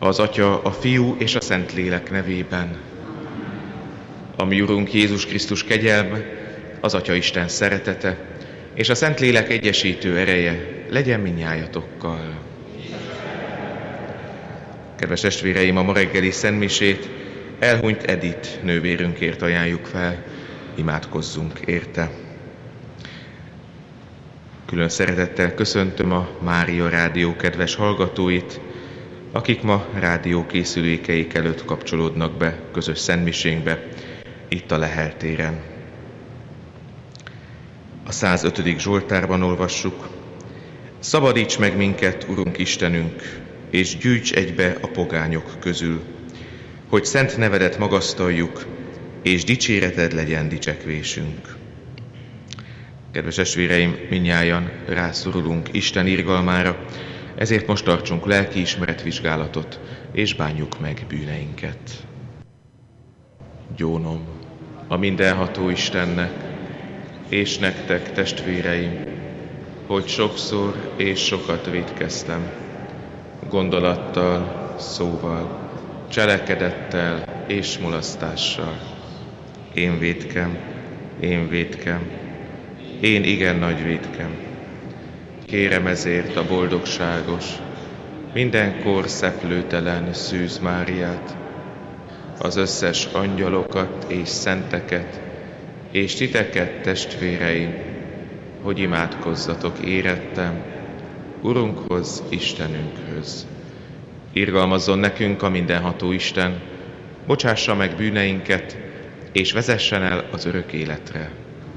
Az Atya, a Fiú és a Szentlélek nevében. A mi Urunk Jézus Krisztus kegyelme, az Atyaisten szeretete és a Szentlélek egyesítő ereje legyen mindnyájatokkal. Kedves testvéreim, a ma reggeli szentmisét elhunyt Edith nővérünkért ajánljuk fel, imádkozzunk érte. Külön szeretettel köszöntöm a Mária Rádió kedves hallgatóit, akik ma rádiókészülékeik előtt kapcsolódnak be közös szentmisénkbe, itt a Lehel téren. A 105. Zsoltárban olvassuk: Szabadíts meg minket, Urunk Istenünk, és gyűjts egybe a pogányok közül, hogy szent nevedet magasztaljuk, és dicséreted legyen dicsekvésünk. Kedves testvéreim, mindnyájan rászorulunk Isten irgalmára, ezért most tartsunk lelkiismeretvizsgálatot, és bánjuk meg bűneinket. Gyónom a mindenható Istennek, és nektek, testvéreim, hogy sokszor és sokat vétkeztem, gondolattal, szóval, cselekedettel és mulasztással. Én vétkem, én igen nagy vétkem. Kérem ezért a boldogságos, mindenkor szeplőtelen Szűz Máriát, az összes angyalokat és szenteket, és titeket, testvéreim, hogy imádkozzatok érettem Urunkhoz, Istenünkhöz. Irgalmazzon nekünk a mindenható Isten, bocsássa meg bűneinket, és vezessen el az örök életre.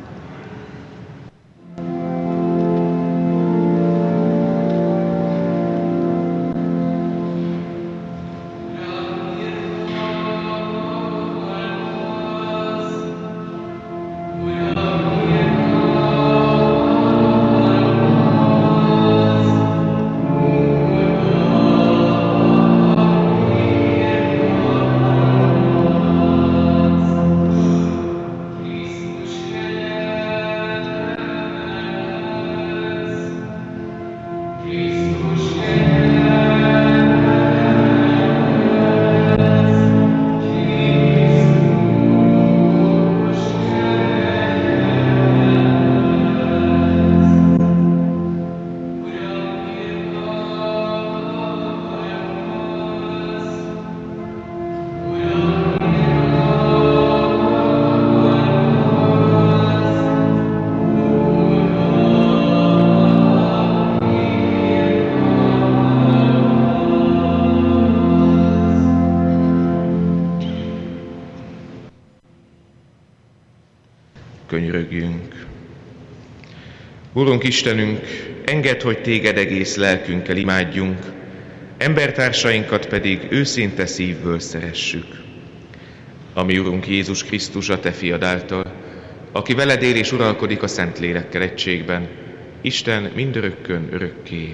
Könyörögjünk. Urunk Istenünk, engedd, hogy téged egész lelkünkkel imádjunk, embertársainkat pedig őszinte szívből szeressük. A mi Urunk Jézus Krisztus, a te fiad által, aki veled él és uralkodik a Szentlélekkel egységben, Isten mindörökkön örökké.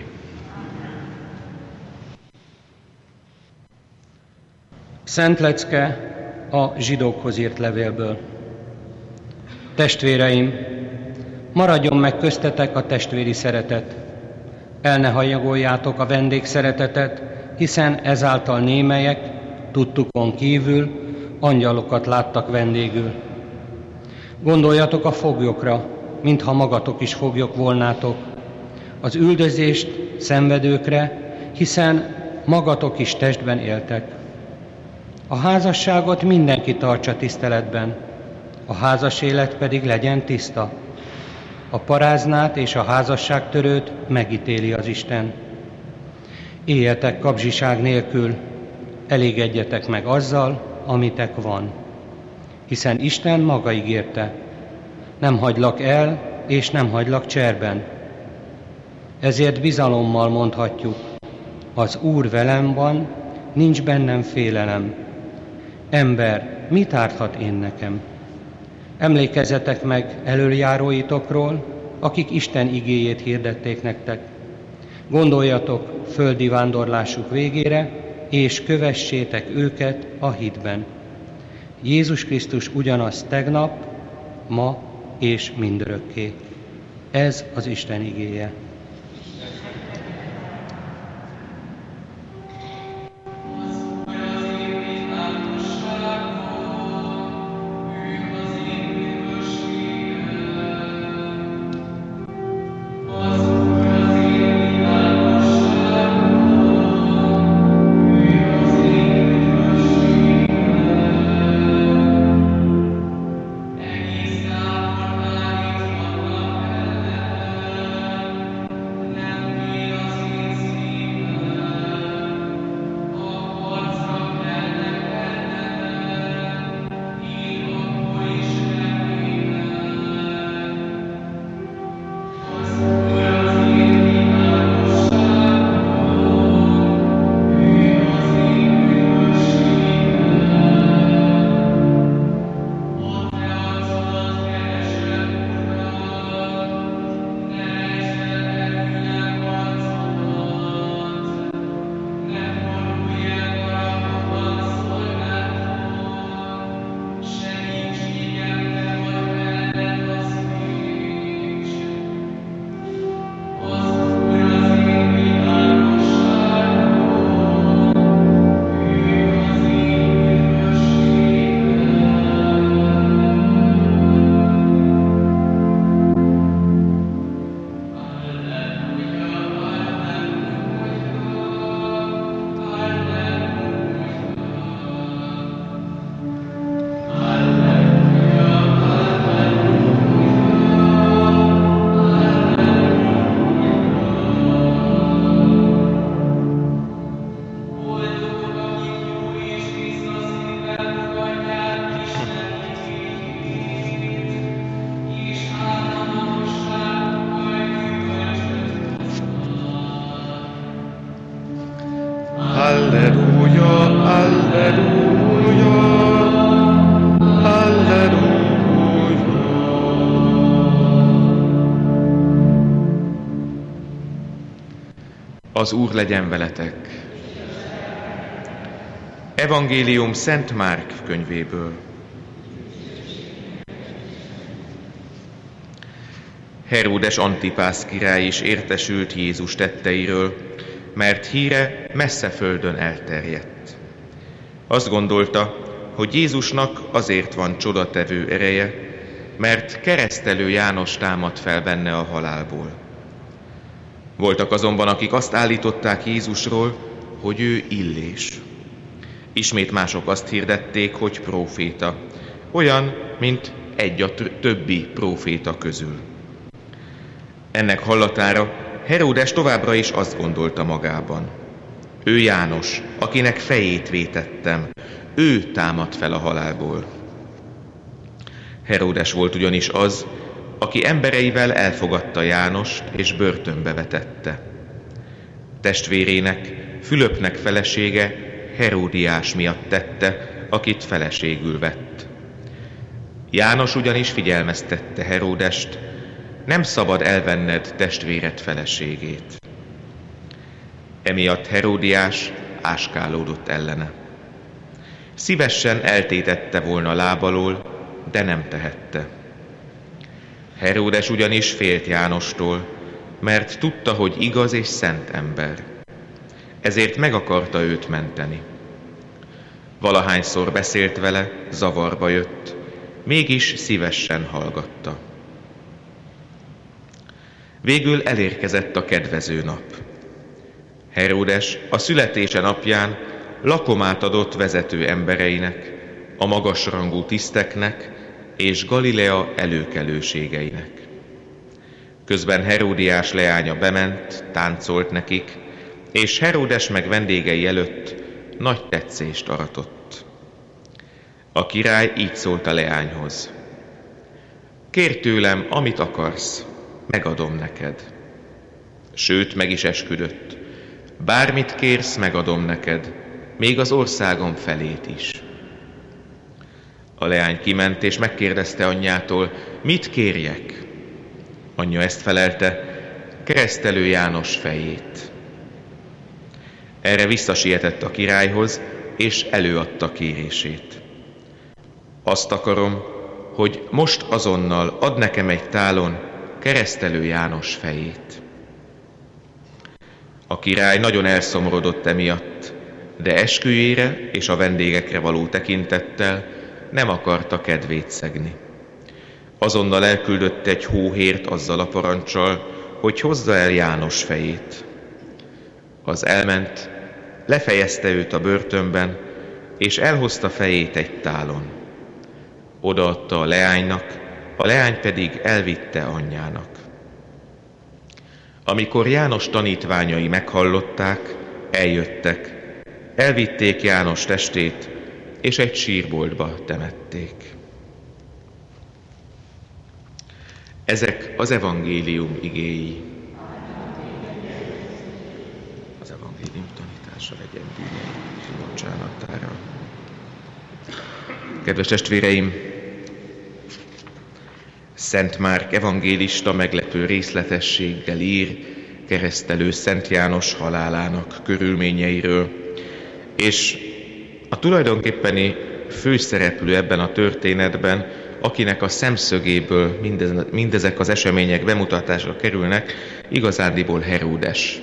Szent lecke a zsidókhoz írt levélből. Testvéreim, maradjon meg köztetek a testvéri szeretet. El ne hanyagoljátok a vendégszeretetet, hiszen ezáltal némelyek, tudtukon kívül, angyalokat láttak vendégül. Gondoljatok a foglyokra, mintha magatok is foglyok volnátok, az üldözést szenvedőkre, hiszen magatok is testben éltek. A házasságot mindenki tartsa tiszteletben, a házas élet pedig legyen tiszta. A paráznát és a házasságtörőt megítéli az Isten. Éljetek kapzsiság nélkül, elégedjetek meg azzal, amitek van. Hiszen Isten maga ígérte, nem hagylak el, és nem hagylak cserben. Ezért bizalommal mondhatjuk, az Úr velem van, nincs bennem félelem. Ember, mit árthat én nekem? Emlékezzetek meg elöljáróitokról, akik Isten igéjét hirdették nektek. Gondoljatok földi vándorlásuk végére, és kövessétek őket a hitben. Jézus Krisztus ugyanaz tegnap, ma és mindörökké. Ez az Isten igéje. Halleluja, halleluja, halleluja. Az Úr legyen veletek. Evangélium Szent Márk könyvéből. Heródes Antipász király is értesült Jézus tetteiről, mert híre messze földön elterjedt. Azt gondolta, hogy Jézusnak azért van csodatevő ereje, mert keresztelő János támadt fel benne a halálból. Voltak azonban, akik azt állították Jézusról, hogy ő Illés. Ismét mások azt hirdették, hogy próféta, olyan, mint egy a többi próféta közül. Ennek hallatára Heródes továbbra is azt gondolta magában: ő János, akinek fejét vétettem, ő támadt fel a halálból. Heródes volt ugyanis az, aki embereivel elfogadta Jánost és börtönbe vetette. Testvérének, Fülöpnek felesége Heródiás miatt tette, akit feleségül vett. János ugyanis figyelmeztette Heródest: nem szabad elvenned testvéred feleségét. Emiatt Heródiás áskálódott ellene. Szívesen eltétette volna lábalól, de nem tehette. Heródes ugyanis félt Jánostól, mert tudta, hogy igaz és szent ember. Ezért meg akarta őt menteni. Valahányszor beszélt vele, zavarba jött, mégis szívesen hallgatta. Végül elérkezett a kedvező nap. Heródes a születése napján lakomát adott vezető embereinek, a magasrangú tiszteknek és Galilea előkelőségeinek. Közben Heródiás leánya bement, táncolt nekik, és Heródes meg vendégei előtt nagy tetszést aratott. A király így szólt a leányhoz: kérj tőlem, amit akarsz, megadom neked. Sőt, meg is esküdött: bármit kérsz, megadom neked, még az országom felét is. A leány kiment és megkérdezte anyjától: mit kérjek? Anyja ezt felelte: keresztelő János fejét. Erre visszasietett a királyhoz, és előadta kérését. Azt akarom, hogy most azonnal add nekem egy tálon keresztelő János fejét. A király nagyon elszomorodott emiatt, de esküjére és a vendégekre való tekintettel nem akarta kedvét szegni. Azonnal elküldött egy hóhért azzal a paranccsal, hogy hozza el János fejét. Az elment, lefejezte őt a börtönben, és elhozta fejét egy tálon. Odaadta a leánynak, a leány pedig elvitte anyjának. Amikor János tanítványai meghallották, eljöttek, elvitték János testét, és egy sírboltba temették. Ezek az evangélium igéi. Az evangélium tanítása legyen bűneink bocsánatára. Kedves testvéreim, Szent Márk evangélista meglepő részletességgel ír keresztelő Szent János halálának körülményeiről, és a tulajdonképpeni főszereplő ebben a történetben, akinek a szemszögéből mindezek az események bemutatásra kerülnek, igazándiból Heródes.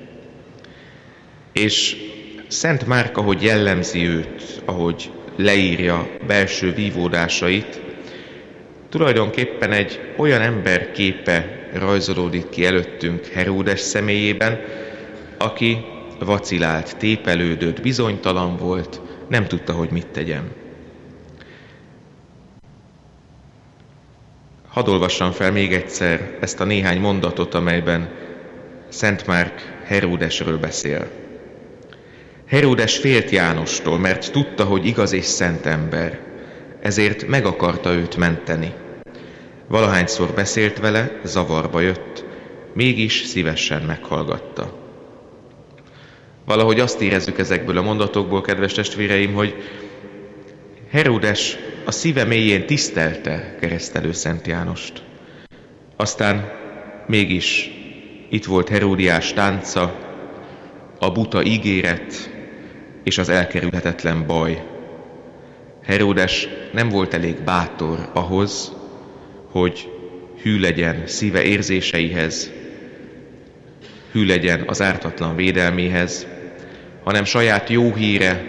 És Szent Márk, ahogy jellemzi őt, ahogy leírja belső vívódásait, tulajdonképpen egy olyan ember képe rajzolódik ki előttünk Heródes személyében, aki vacilált, tépelődött, bizonytalan volt, nem tudta, hogy mit tegyen. Hadd olvassam fel még egyszer ezt a néhány mondatot, amelyben Szent Márk Heródesről beszél. Heródes félt Jánostól, mert tudta, hogy igaz és szent ember, ezért meg akarta őt menteni. Valahányszor beszélt vele, zavarba jött, mégis szívesen meghallgatta. Valahogy azt érezzük ezekből a mondatokból, kedves testvéreim, hogy Heródes a szíve mélyén tisztelte keresztelő Szent Jánost. Aztán mégis itt volt Heródiás tánca, a buta ígéret és az elkerülhetetlen baj. Heródes nem volt elég bátor ahhoz, hogy hű legyen szíve érzéseihez, hű legyen az ártatlan védelméhez, hanem saját jó híre,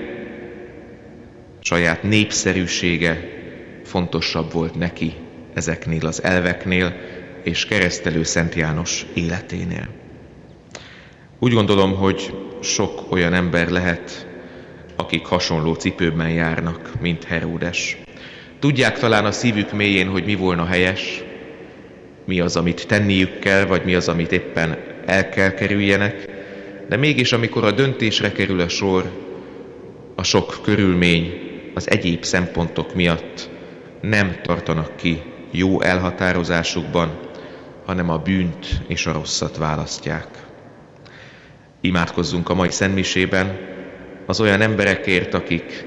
saját népszerűsége fontosabb volt neki ezeknél az elveknél és keresztelő Szent János életénél. Úgy gondolom, hogy sok olyan ember lehet, akik hasonló cipőben járnak, mint Heródes. Tudják talán a szívük mélyén, hogy mi volna helyes, mi az, amit tenniük kell, vagy mi az, amit éppen el kell kerüljenek, de mégis, amikor a döntésre kerül a sor, a sok körülmény, az egyéb szempontok miatt nem tartanak ki jó elhatározásukban, hanem a bűnt és a rosszat választják. Imádkozzunk a mai szentmisében az olyan emberekért, akik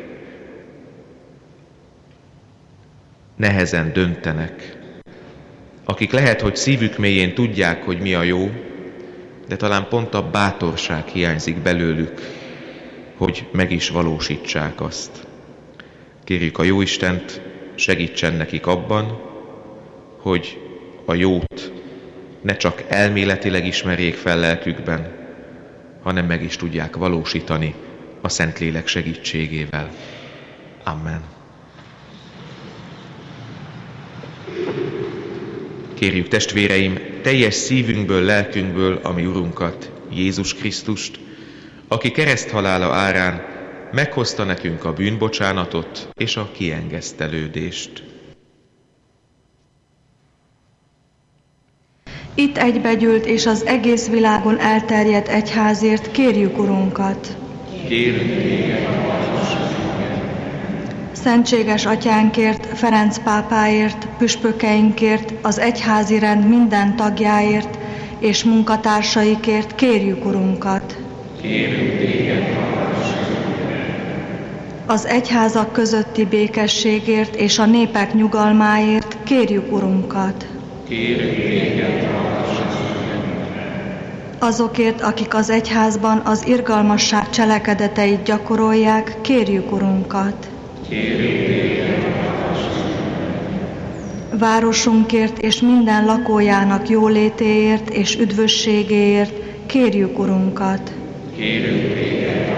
nehezen döntenek, akik lehet, hogy szívük mélyén tudják, hogy mi a jó, de talán pont a bátorság hiányzik belőlük, hogy meg is valósítsák azt. Kérjük a Jóistent, segítsen nekik abban, hogy a jót ne csak elméletileg ismerjék fel lelkükben, hanem meg is tudják valósítani a Szentlélek segítségével. Amen. Kérjük testvéreim, teljes szívünkből, lelkünkből a mi Urunkat, Jézus Krisztust, aki kereszthalála árán meghozta nekünk a bűnbocsánatot és a kiengesztelődést. Itt egybegyűlt és az egész világon elterjedt egyházért kérjük Urunkat. Kérünk téged, Szentséges Atyánkért, Ferenc pápáért, püspökeinkért, az egyházi rend minden tagjáért és munkatársaikért kérjük Urunkat. kérünk téged, Az egyházak közötti békességért és a népek nyugalmáért kérjük Urunkat. kérünk téged, Azokért, akik az egyházban az irgalmasság cselekedeteit gyakorolják, kérjük Urunkat. kérünk téged, Városunkért és minden lakójának jólétéért és üdvösségéért kérjük Urunkat. kérünk téged,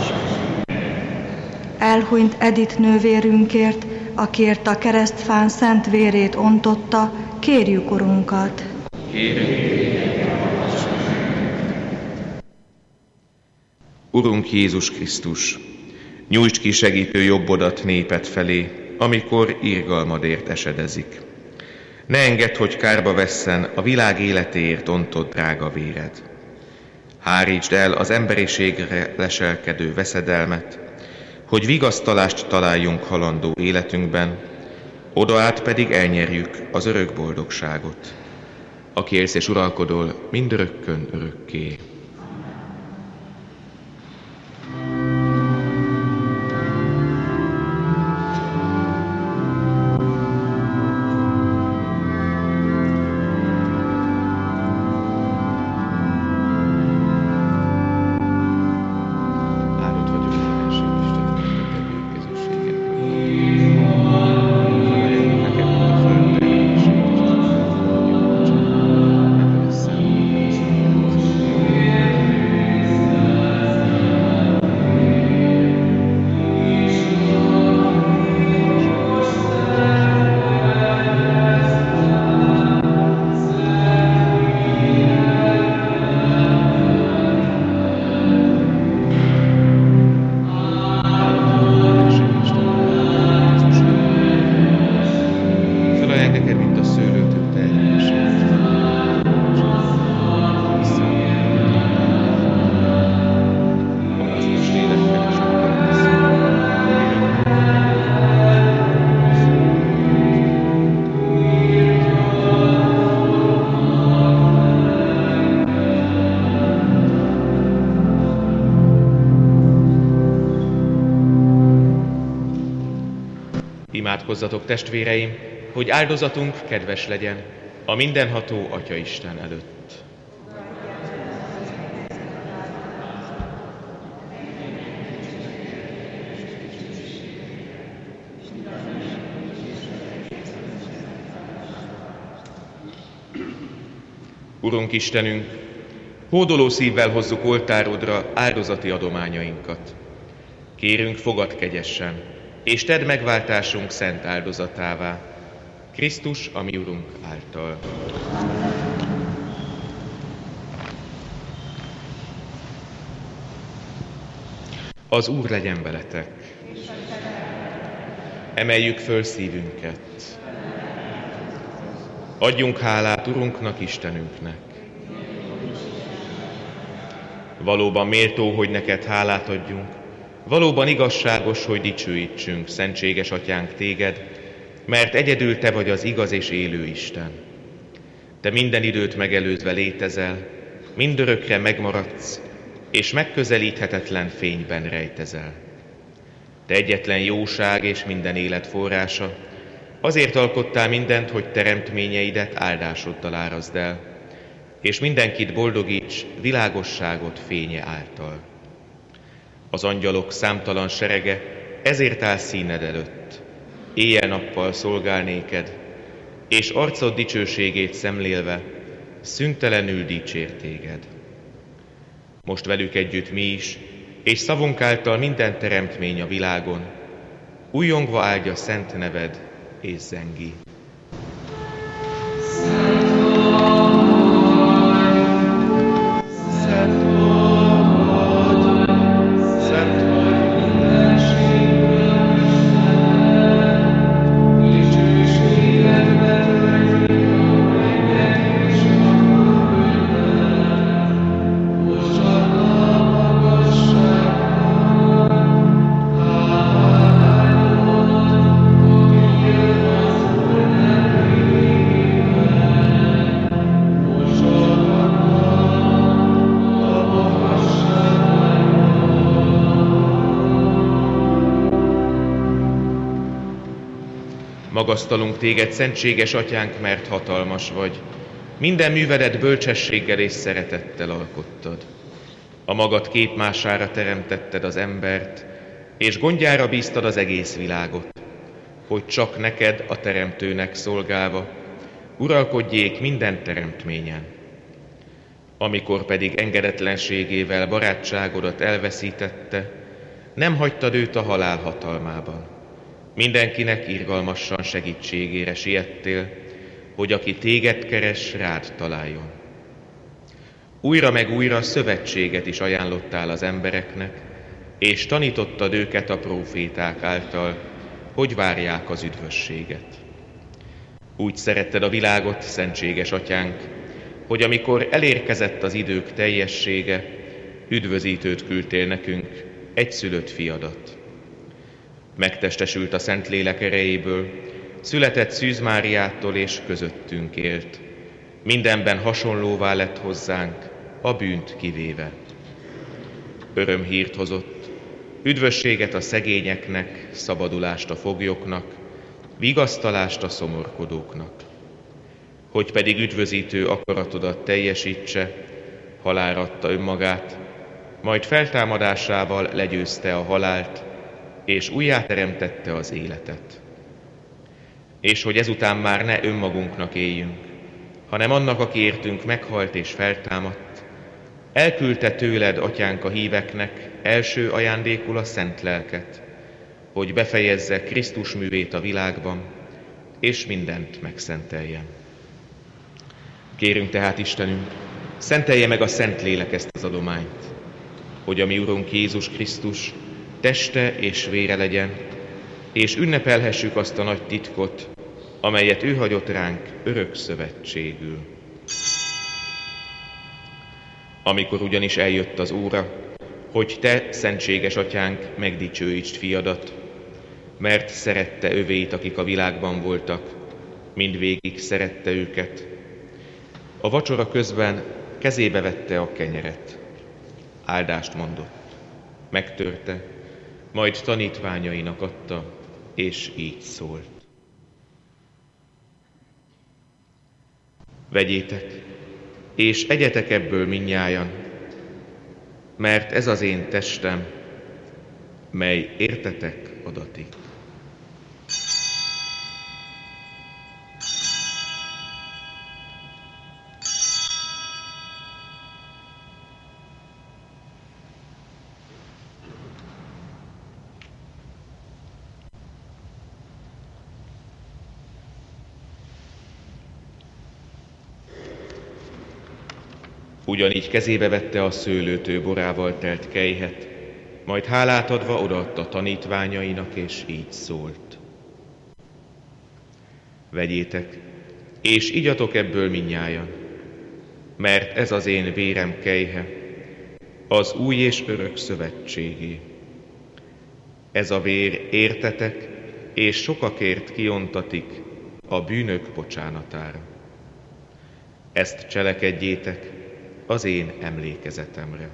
Elhunyt Edith nővérünkért, akiért a keresztfán szent vérét ontotta, kérjük Urunkat. kérünk téged. Urunk Jézus Krisztus, nyújtsd ki segítő jobbodat néped felé, amikor irgalmadért esedezik. Ne engedd, hogy kárba vesszen a világ életéért ontott drága véred. Hárítsd el az emberiségre leselkedő veszedelmet, hogy vigasztalást találjunk halandó életünkben, oda át pedig elnyerjük az örök boldogságot, aki élsz és uralkodol mindörökkön örökké. Amen. Imádkozzatok, testvéreim, hogy áldozatunk kedves legyen a mindenható Atyaisten előtt. Urunk Istenünk, hódoló szívvel hozzuk oltárodra áldozati adományainkat. Kérünk, fogadd kegyesen, és tedd megváltásunk szent áldozatává, Krisztus, a mi Urunk által. Az Úr legyen veletek. Emeljük föl szívünket. Adjunk hálát Urunknak, Istenünknek. Valóban méltó, hogy neked hálát adjunk, valóban igazságos, hogy dicsőítsünk, szentséges Atyánk téged, mert egyedül te vagy az igaz és élő Isten. Te minden időt megelőzve létezel, mindörökre megmaradsz, és megközelíthetetlen fényben rejtezel. Te egyetlen jóság és minden élet forrása, azért alkottál mindent, hogy teremtményeidet áldásoddal árazd el, és mindenkit boldogíts világosságot fénye által. Az angyalok számtalan serege ezért áll színed előtt, éjjel-nappal szolgál néked, és arcod dicsőségét szemlélve szüntelenül dicsér téged. Most velük együtt mi is, és szavunk által minden teremtmény a világon, újjongva áldja szent neved és zengi. Magasztalunk téged, szentséges Atyánk, mert hatalmas vagy. Minden művedet bölcsességgel és szeretettel alkottad. A magad képmására teremtetted az embert, és gondjára bíztad az egész világot, hogy csak neked, a teremtőnek szolgálva, uralkodjék minden teremtményen. Amikor pedig engedetlenségével barátságodat elveszítette, nem hagytad őt a halál hatalmában. Mindenkinek irgalmasan segítségére siettél, hogy aki téged keres, rád találjon. Újra meg újra szövetséget is ajánlottál az embereknek, és tanítottad őket a próféták által, hogy várják az üdvösséget. Úgy szeretted a világot, szentséges Atyánk, hogy amikor elérkezett az idők teljessége, üdvözítőt küldtél nekünk, egyszülött fiadat. Megtestesült a Szentlélek erejéből, született Szűz Máriától és közöttünk élt. Mindenben hasonlóvá lett hozzánk, a bűnt kivéve. Örömhírt hozott, üdvösséget a szegényeknek, szabadulást a foglyoknak, vigasztalást a szomorkodóknak. Hogy pedig üdvözítő akaratodat teljesítse, halálra adta önmagát, majd feltámadásával legyőzte a halált, és újjáteremtette az életet. És hogy ezután már ne önmagunknak éljünk, hanem annak, aki értünk meghalt és feltámadt, elküldte tőled, Atyánk, a híveknek első ajándékul a szent lelket, hogy befejezze Krisztus művét a világban, és mindent megszenteljen. Kérünk tehát, Istenünk, szentelje meg a Szentlélek ezt az adományt, hogy a mi Urunk Jézus Krisztus teste és vére legyen, és ünnepelhessük azt a nagy titkot, amelyet ő hagyott ránk örök szövetségül. Amikor ugyanis eljött az óra, hogy te, szentséges Atyánk, megdicsőítsd fiadat, mert szerette övéit, akik a világban voltak, mindvégig szerette őket. A vacsora közben kezébe vette a kenyeret, áldást mondott, megtörte, majd tanítványainak adta, és így szólt. Vegyétek, és egyetek ebből mindnyájan, mert ez az én testem, mely értetek adatik. Ugyanígy kezébe vette a szőlőtő borával telt kelyhet, majd hálát adva odaadta tanítványainak, és így szólt. Vegyétek, és igyatok ebből mindnyájan, mert ez az én vérem kelyhe, az új és örök szövetségé. Ez a vér értetek, és sokakért kiontatik a bűnök bocsánatára. Ezt cselekedjétek az én emlékezetemre.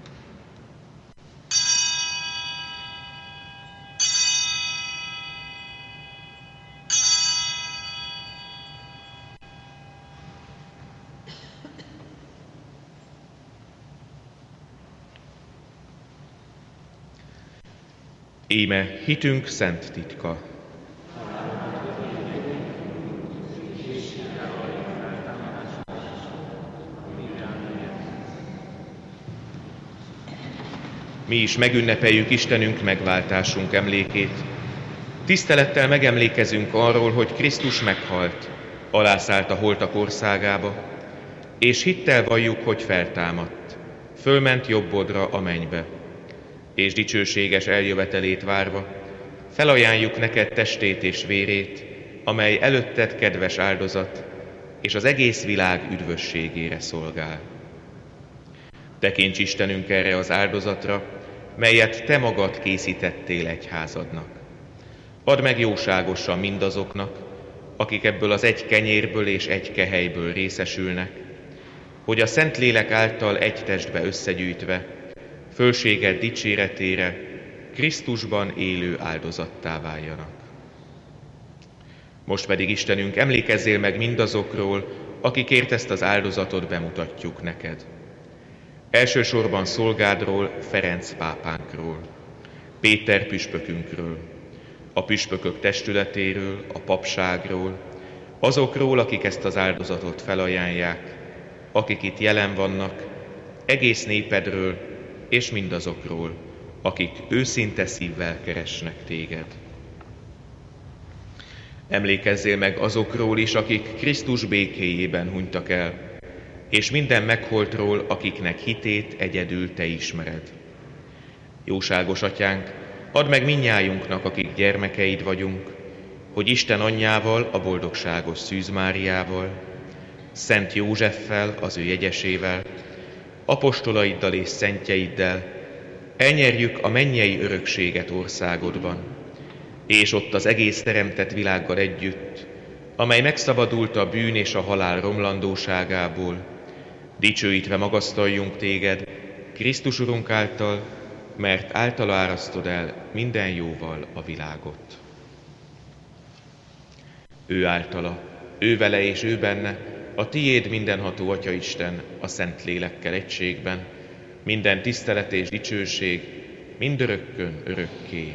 Íme hitünk szent titka. Mi is megünnepeljük Istenünk megváltásunk emlékét. Tisztelettel megemlékezünk arról, hogy Krisztus meghalt, alászállt a holtak országába, és hittel valljuk, hogy feltámadt, fölment jobbodra a mennybe, és dicsőséges eljövetelét várva felajánljuk neked testét és vérét, amely előtted kedves áldozat, és az egész világ üdvösségére szolgál. Tekints Istenünk erre az áldozatra, melyet te magad készítettél egyházadnak. Add meg jóságosan mindazoknak, akik ebből az egy kenyérből és egy kehelyből részesülnek, hogy a Szentlélek által egy testbe összegyűjtve, fölséged dicséretére Krisztusban élő áldozattá váljanak. Most pedig Istenünk, emlékezzél meg mindazokról, akikért ezt az áldozatot bemutatjuk neked. Elsősorban szolgádról, Ferenc pápánkról, Péter püspökünkről, a püspökök testületéről, a papságról, azokról, akik ezt az áldozatot felajánlják, akik itt jelen vannak, egész népedről, és mindazokról, akik őszinte szívvel keresnek téged. Emlékezzél meg azokról is, akik Krisztus békéjében hunytak el, és minden megholtról, akiknek hitét egyedül te ismered. Jóságos Atyánk, add meg mindnyájunknak, akik gyermekeid vagyunk, hogy Isten anyjával, a boldogságos Szűz Máriával, Szent Józseffel, az ő jegyesével, apostolaiddal és szentjeiddel elnyerjük a mennyei örökséget országodban, és ott az egész teremtett világgal együtt, amely megszabadult a bűn és a halál romlandóságából, dicsőítve magasztaljunk téged Krisztus Urunk által, mert általa árasztod el minden jóval a világot. Ő általa, ő vele és ő benne, a tiéd mindenható Atyaisten a Szentlélekkel egységben, minden tisztelet és dicsőség mindörökkön örökké.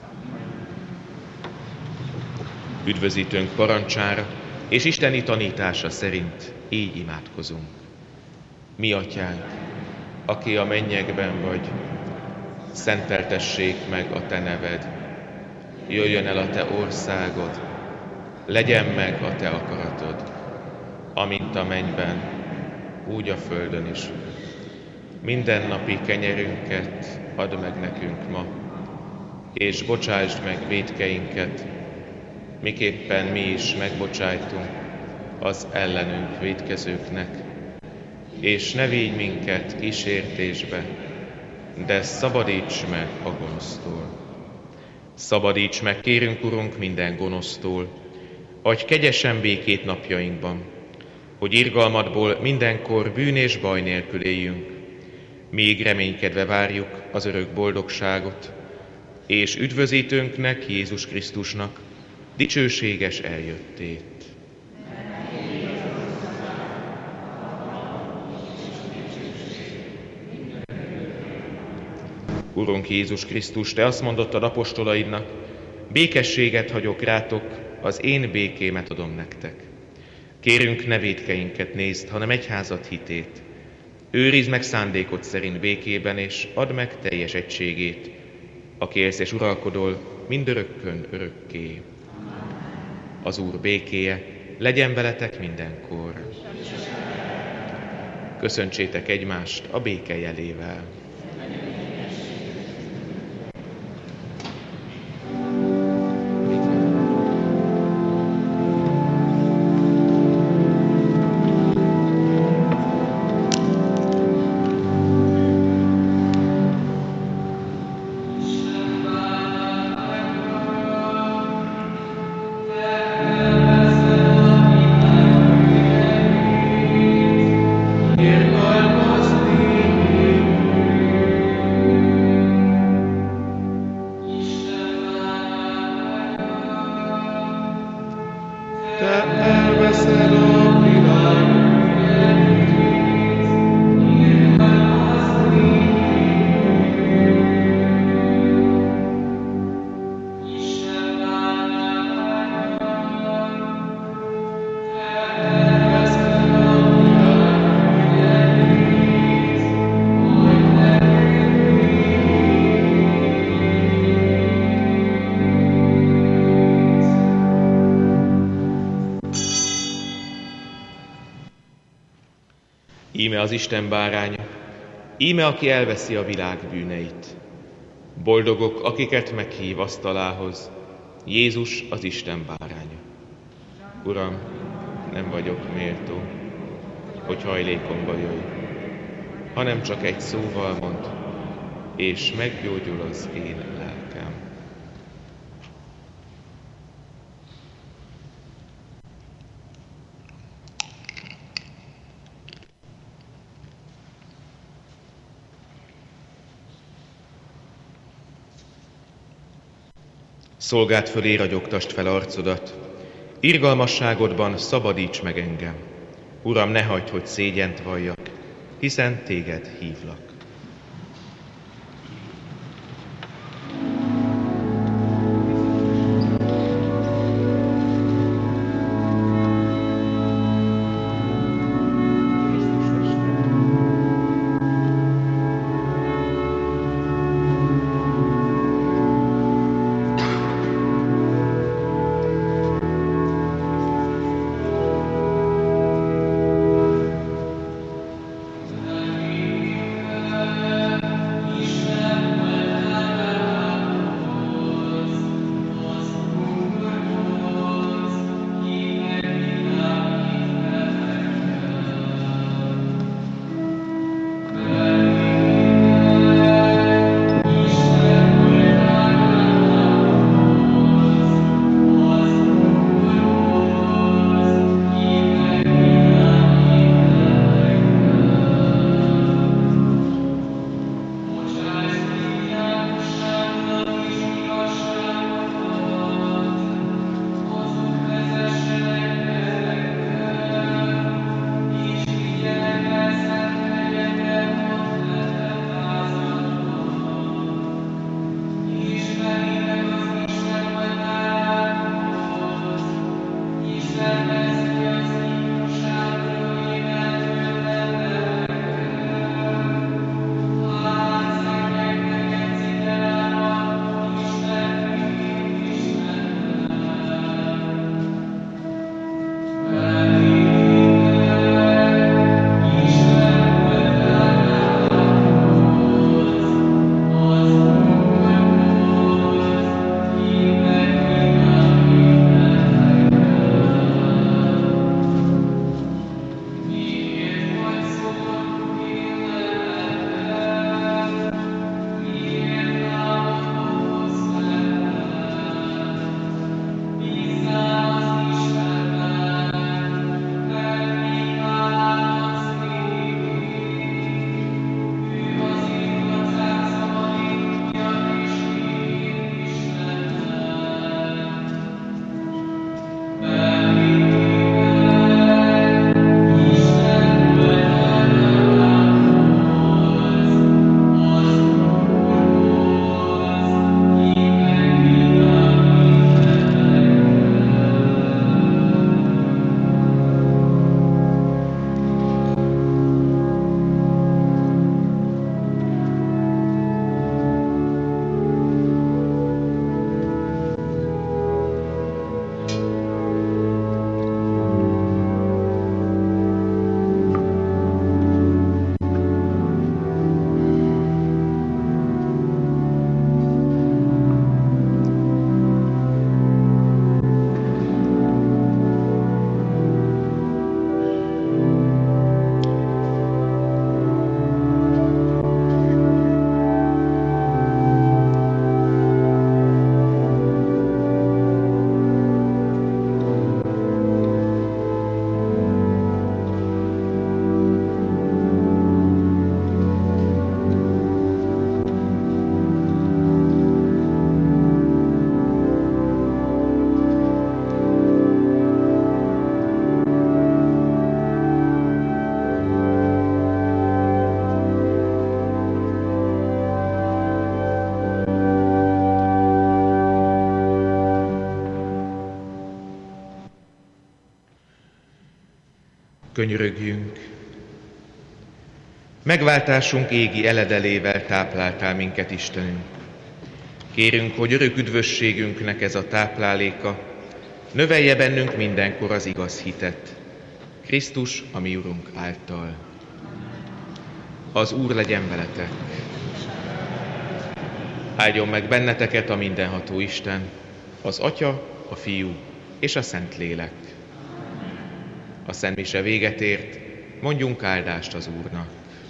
Üdvözítőnk parancsára és isteni tanítása szerint így imádkozunk. Mi Atyánk, aki a mennyekben vagy, szenteltessék meg a te neved, jöjjön el a te országod, legyen meg a te akaratod, amint a mennyben, úgy a földön is. Mindennapi kenyerünket add meg nekünk ma, és bocsásd meg vétkeinket, miképpen mi is megbocsájtunk az ellenünk vétkezőknek. És ne vigy minket kísértésbe, de szabadíts meg a gonosztól. Szabadíts meg, kérünk Urunk, minden gonosztól, adj kegyesen békét napjainkban, hogy irgalmadból mindenkor bűn és baj nélkül éljünk, míg reménykedve várjuk az örök boldogságot, és üdvözítőnknek, Jézus Krisztusnak dicsőséges eljöttét. Urunk Jézus Krisztus, Te azt mondottad apostolaidnak, békességet hagyok rátok, az én békémet adom nektek. Kérünk, ne vétkeinket nézd, hanem egyházad hitét. Őrizd meg szándékod szerint békében, és add meg teljes egységét, aki élsz és uralkodol mindörökkön örökké. Az Úr békéje legyen veletek mindenkor. Köszöntsétek egymást a béke jelével. Íme az Isten báránya, íme aki elveszi a világ bűneit. Boldogok, akiket meghív asztalához, Jézus az Isten báránya. Uram, nem vagyok méltó, hogy hajlékomba jöjj, hanem csak egy szóval mondd, és meggyógyul az én lelkem. Szolgád fölé ragyogtasd fel arcodat, irgalmasságodban szabadíts meg engem. Uram, ne hagyd, hogy szégyent valljak, hiszen téged hívlak. Könyörögjünk. Megváltásunk égi eledelével tápláltál minket, Istenünk. Kérünk, hogy örök üdvösségünknek ez a tápláléka növelje bennünk mindenkor az igaz hitet. Krisztus, a mi Urunk által. Az Úr legyen veletek. Áldjon meg benneteket a mindenható Isten, az Atya, a Fiú és a Szentlélek. A szentmise véget ért, mondjunk áldást az Úrnak.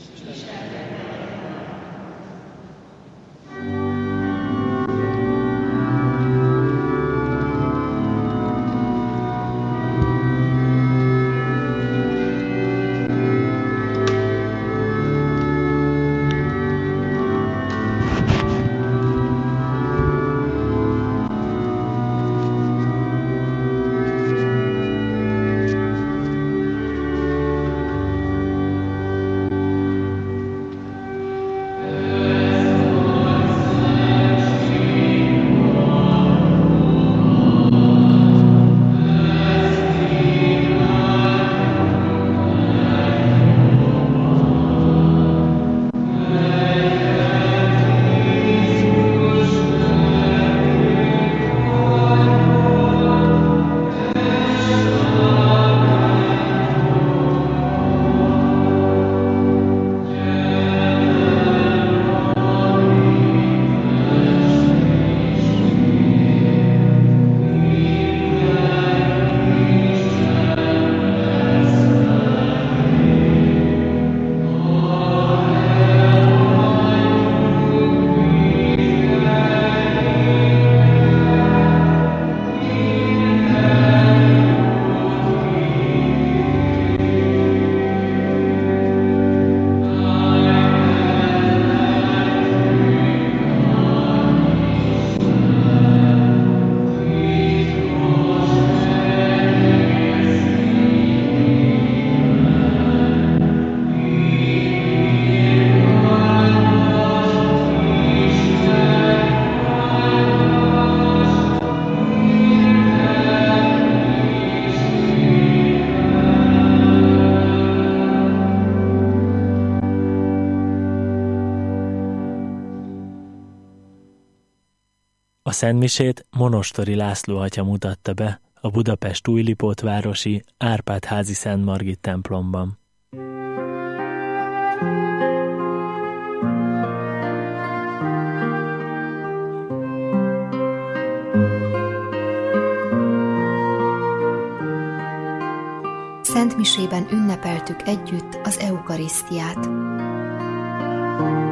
A szentmisét Monostori László atya mutatta be a Budapest Újlipótvárosi Árpád-házi Szent Margit templomban. Szentmisében ünnepeltük együtt az eukarisztiát.